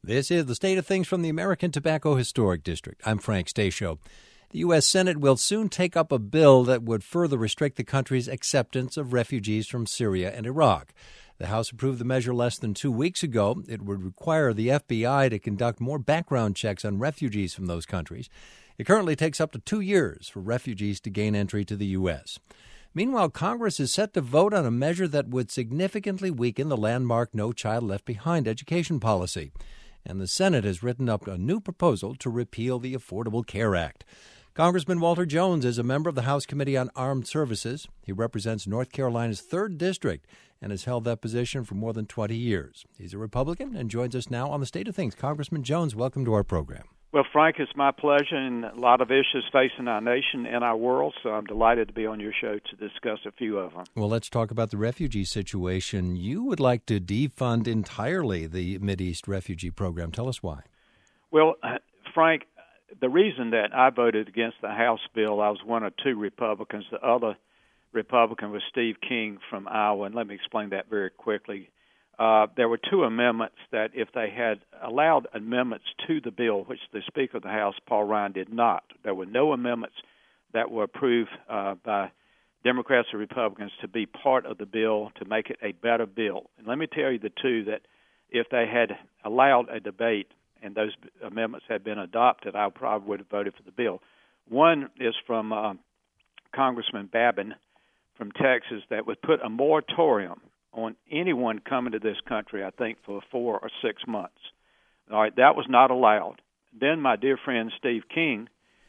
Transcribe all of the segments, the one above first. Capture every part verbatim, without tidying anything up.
This is the State of Things from the American Tobacco Historic District. I'm Frank Stasio. The U S. Senate will soon take up a bill that would further restrict the country's acceptance of refugees from Syria and Iraq. The House approved the measure less than two weeks ago. It would require the F B I to conduct more background checks on refugees from those countries. It currently takes up to two years for refugees to gain entry to the U S. Meanwhile, Congress is set to vote on a measure that would significantly weaken the landmark No Child Left Behind education policy. And the Senate has written up a new proposal to repeal the Affordable Care Act. Congressman Walter Jones is a member of the House Committee on Armed Services. He represents North Carolina's third District and has held that position for more than twenty years. He's a Republican and joins us now on the State of Things. Congressman Jones, welcome to our program. Well, Frank, it's my pleasure, and a lot of issues facing our nation and our world, so I'm delighted to be on your show to discuss a few of them. Well, let's talk about the refugee situation. You would like to defund entirely the Mideast refugee program. Tell us why. Well, Frank, the reason that I voted against the House bill, I was one of two Republicans. The other Republican was Steve King from Iowa, and let me explain that very quickly. Uh, there were two amendments that if they had allowed amendments to the bill, which the Speaker of the House, Paul Ryan, did not, there were no amendments that were approved uh, by Democrats or Republicans to be part of the bill to make it a better bill. And let me tell you the two that if they had allowed a debate and those amendments had been adopted, I probably would have voted for the bill. One is from uh, Congressman Babin from Texas that would put a moratorium on anyone coming to this country, I think, for four or six months. All right, that was not allowed. Then my dear friend Steve King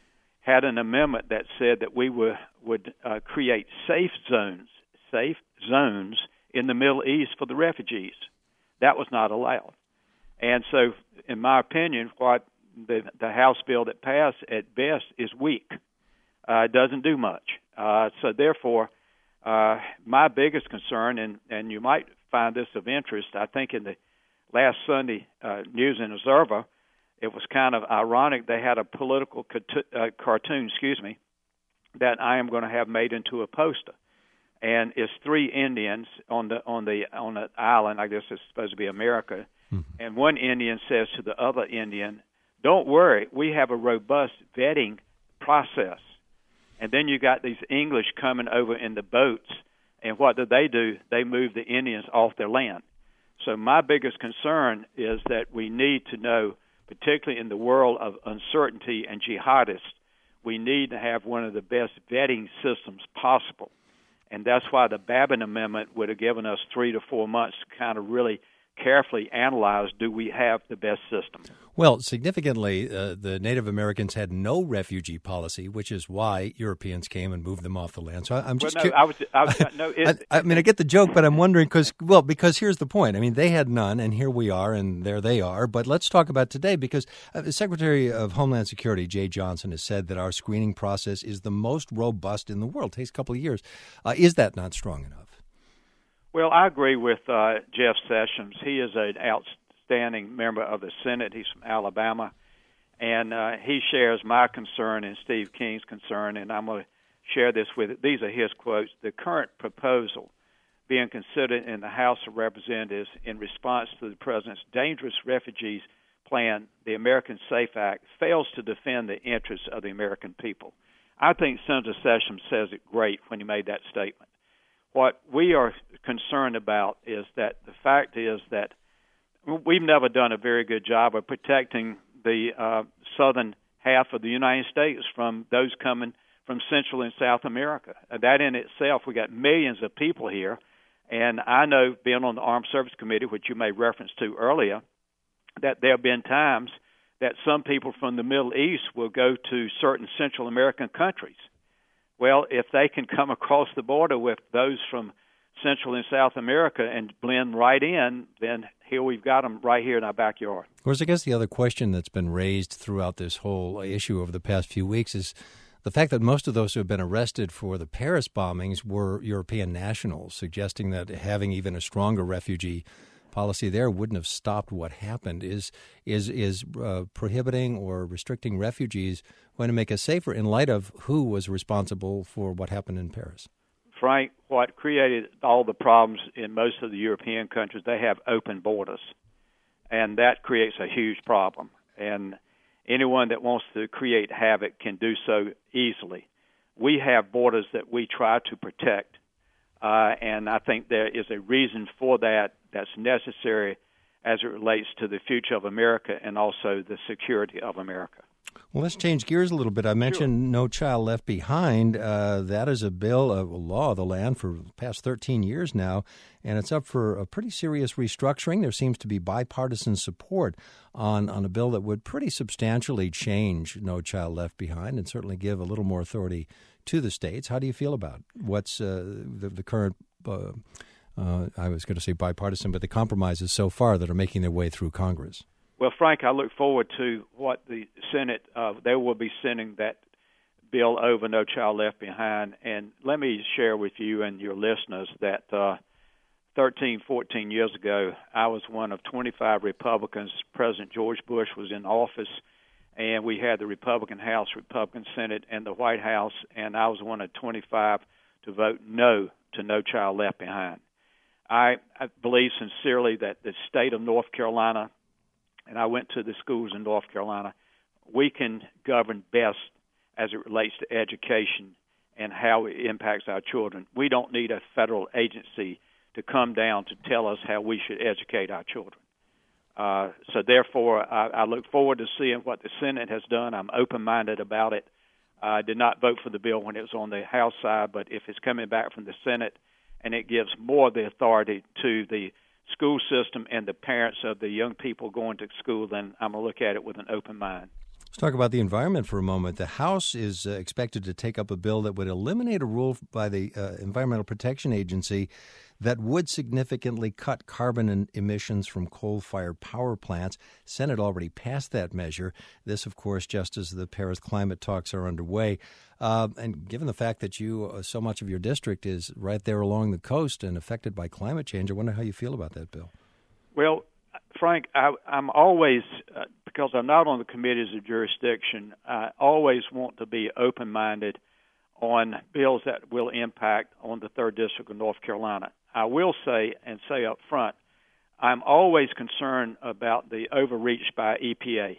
had an amendment that said that we would, would uh, create safe zones, safe zones in the Middle East for the refugees. That was not allowed. And so, in my opinion, what the, the House bill that passed at best is weak. Uh, it doesn't do much. Uh, so therefore, Uh, my biggest concern, and, and you might find this of interest, I think in the last Sunday uh, News and Observer, it was kind of ironic. They had a political cart- uh, cartoon, excuse me, that I am going to have made into a poster, and it's three Indians on the on the on the island. I guess it's supposed to be America, mm-hmm. And one Indian says to the other Indian, "Don't worry, we have a robust vetting process." And then you got these English coming over in the boats, and what do they do? They move the Indians off their land. So my biggest concern is that we need to know, particularly in the world of uncertainty and jihadists, we need to have one of the best vetting systems possible. And that's why the Babin Amendment would have given us three to four months to kind of really carefully analyze, do we have the best system? Well, significantly, uh, the Native Americans had no refugee policy, which is why Europeans came and moved them off the land. So I'm just well, no, cur- I was, I was, no, it, I, I mean, I get the joke, but I'm wondering because, well, because here's the point. I mean, they had none, and here we are, and there they are. But let's talk about today, because uh, the Secretary of Homeland Security, Jay Johnson, has said that our screening process is the most robust in the world. It takes a couple of years. Uh, is that not strong enough? Well, I agree with uh, Jeff Sessions. He is an outstanding member of the Senate. He's from Alabama, and uh, he shares my concern and Steve King's concern, and I'm going to share this with it. These are his quotes. The current proposal being considered in the House of Representatives in response to the President's dangerous refugees plan, the American Safe Act, fails to defend the interests of the American people. I think Senator Sessions says it great when he made that statement. What we are concerned about is that the fact is that we've never done a very good job of protecting the uh, southern half of the United States from those coming from Central and South America. That in itself, we got millions of people here, and I know, being on the Armed Services Committee, which you made reference to earlier, that there have been times that some people from the Middle East will go to certain Central American countries. Well, if they can come across the border with those from Central and South America and blend right in, then here we've got them right here in our backyard. Of course, I guess the other question that's been raised throughout this whole issue over the past few weeks is the fact that most of those who have been arrested for the Paris bombings were European nationals, suggesting that having even a stronger refugee policy there wouldn't have stopped what happened. Is is is uh, prohibiting or restricting refugees going to make us safer in light of who was responsible for what happened in Paris? Frank, what created all the problems in most of the European countries, they have open borders. and that creates a huge problem. And anyone that wants to create havoc can do so easily. We have borders that we try to protect, uh, and I think there is a reason for that that's necessary as it relates to the future of America and also the security of America. Well, let's change gears a little bit. I mentioned sure. No Child Left Behind. Uh, that is a bill, a law of the land for the past thirteen years now, and it's up for a pretty serious restructuring. There seems to be bipartisan support on, on a bill that would pretty substantially change No Child Left Behind and certainly give a little more authority to the states. How do you feel about what's uh, the, the current, uh, uh, I was going to say bipartisan, but the compromises so far that are making their way through Congress? Well, Frank, I look forward to what the Senate, uh, they will be sending that bill over, No Child Left Behind. And let me share with you and your listeners that uh, thirteen, fourteen years ago, I was one of twenty-five Republicans. President George Bush was in office, and we had the Republican House, Republican Senate, and the White House, and I was one of twenty-five to vote no to No Child Left Behind. I, I believe sincerely that the state of North Carolina, and I went to the schools in North Carolina, we can govern best as it relates to education and how it impacts our children. We don't need a federal agency to come down to tell us how we should educate our children. Uh, so therefore, I, I look forward to seeing what the Senate has done. I'm open-minded about it. I did not vote for the bill when it was on the House side, but if it's coming back from the Senate and it gives more of the authority to the school system and the parents of the young people going to school, then I'm going to look at it with an open mind. Let's talk about the environment for a moment. The House is uh, expected to take up a bill that would eliminate a rule by the uh, Environmental Protection Agency that would significantly cut carbon emissions from coal-fired power plants. Senate already passed that measure. This, of course, just as the Paris climate talks are underway. Uh, and given the fact that you, uh, so much of your district is right there along the coast and affected by climate change, I wonder how you feel about that bill. Well, Frank, I, I'm always, uh, because I'm not on the committees of jurisdiction, I always want to be open-minded on bills that will impact on the third District of North Carolina. I will say, and say up front, I'm always concerned about the overreach by E P A.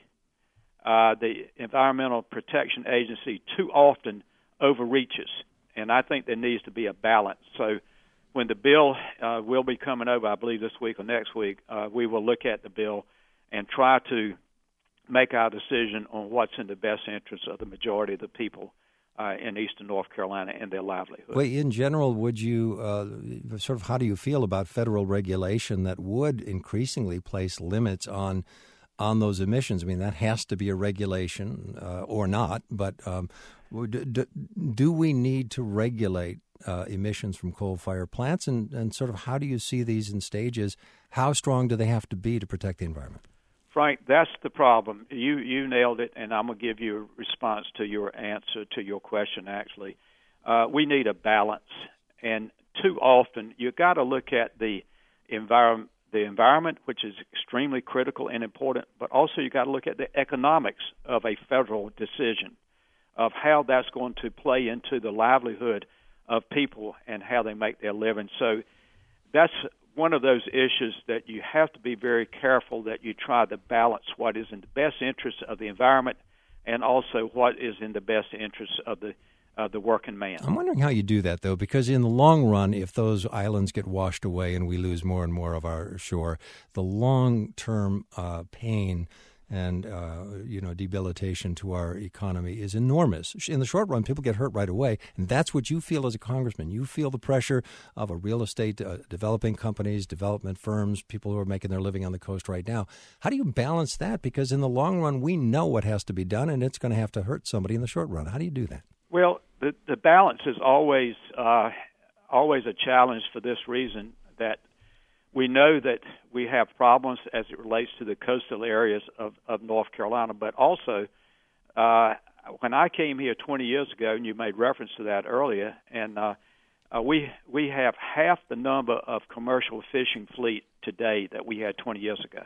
Uh, the Environmental Protection Agency too often overreaches, and I think there needs to be a balance. So when the bill uh, will be coming over, I believe this week or next week, uh, we will look at the bill and try to make our decision on what's in the best interest of the majority of the people uh, in eastern North Carolina and their livelihood. Well, in general, would you uh, sort of how do you feel about federal regulation that would increasingly place limits on on those emissions? I mean, that has to be a regulation uh, or not, but um, do, do we need to regulate uh, emissions from coal-fired plants, and, and sort of how do you see these in stages? How strong do they have to be to protect the environment? Frank, that's the problem. You you nailed it, and I'm going to give you a response to your answer to your question, actually. Uh, we need a balance, and too often you've got to look at the environment, the environment, which is extremely critical and important, but also you've got to look at the economics of a federal decision, of how that's going to play into the livelihood of people and how they make their living. So that's one of those issues that you have to be very careful that you try to balance what is in the best interest of the environment and also what is in the best interest of the uh, the working man. I'm wondering how you do that, though, because in the long run, if those islands get washed away and we lose more and more of our shore, the long-term uh, pain and, uh, you know, debilitation to our economy is enormous. In the short run, people get hurt right away, and that's what you feel as a congressman. You feel the pressure of a real estate uh, developing companies, development firms, people who are making their living on the coast right now. How do you balance that? Because in the long run, we know what has to be done, and it's going to have to hurt somebody in the short run. How do you do that? Well, the, the balance is always uh, always a challenge for this reason, that we know that we have problems as it relates to the coastal areas of, of North Carolina, but also uh, when I came here twenty years ago, and you made reference to that earlier, and uh, uh, we we have half the number of commercial fishing fleet today that we had twenty years ago.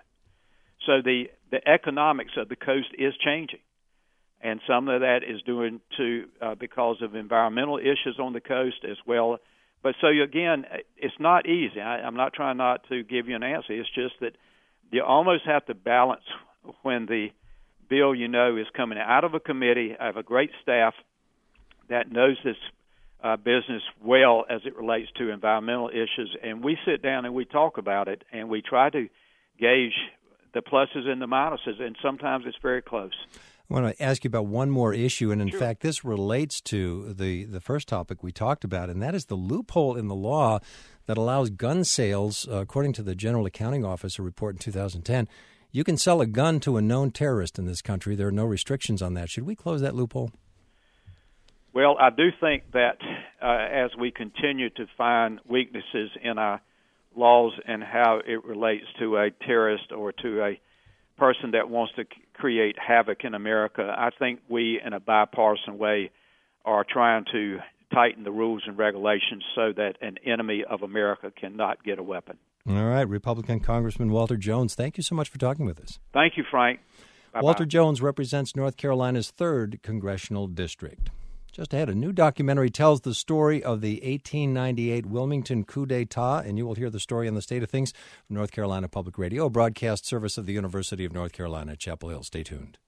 So the, the economics of the coast is changing, and some of that is due to uh, because of environmental issues on the coast as well. But so, again, it's not easy. I, I'm not trying not to give you an answer. It's just that you almost have to balance when the bill, you know, is coming out of a committee. I have a great staff that knows this uh, business well as it relates to environmental issues, and we sit down and we talk about it, and we try to gauge the pluses and the minuses, and sometimes it's very close. I want to ask you about one more issue, and in Sure. fact, this relates to the, the first topic we talked about, and that is the loophole in the law that allows gun sales. Uh, according to the General Accounting Office, a report in two thousand ten, you can sell a gun to a known terrorist in this country. There are no restrictions on that. Should we close that loophole? Well, I do think that uh, as we continue to find weaknesses in our laws and how it relates to a terrorist or to a person that wants to c- create havoc in America, I think we, in a bipartisan way, are trying to tighten the rules and regulations so that an enemy of America cannot get a weapon. All right. Republican Congressman Walter Jones, thank you so much for talking with us. Thank you, Frank. Bye-bye. Walter Jones represents North Carolina's third congressional district. Just ahead, a new documentary tells the story of the eighteen ninety-eight Wilmington coup d'etat, and you will hear the story on the state of things from North Carolina Public Radio, a broadcast service of the University of North Carolina at Chapel Hill. Stay tuned.